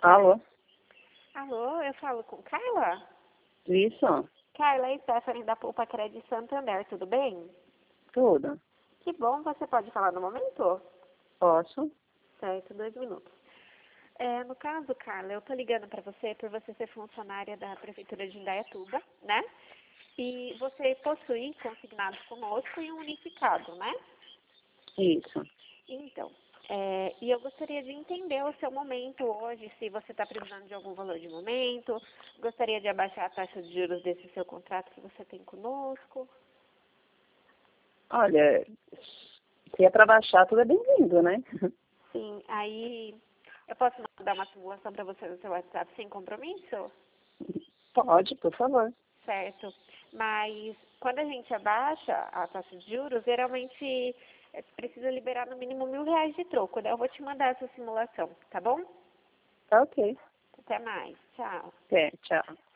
Alô? Alô, eu falo com Carla? Isso? Carla, é Stephanie da Poupa Crédito Santander, tudo bem? Tudo. Que bom, você pode falar no momento? Posso? Certo, 2 minutos. No caso, Carla, eu tô ligando para você por você ser funcionária da Prefeitura de Indaiatuba, né? E você possui consignado conosco e um unificado, né? Isso. Então, e eu gostaria de entender o seu momento hoje, se você está precisando de algum valor de momento, gostaria de abaixar a taxa de juros desse seu contrato que você tem conosco. Olha, se é para baixar, tudo é bem-vindo, né? Sim, aí eu posso mandar uma simulação para você no seu WhatsApp sem compromisso? Pode, por favor. Certo. Mas quando a gente abaixa a taxa de juros, geralmente precisa liberar no mínimo R$ 1.000 de troco, né? Eu vou te mandar essa simulação, tá bom? Tá ok. Até mais. Tchau. Até, tchau.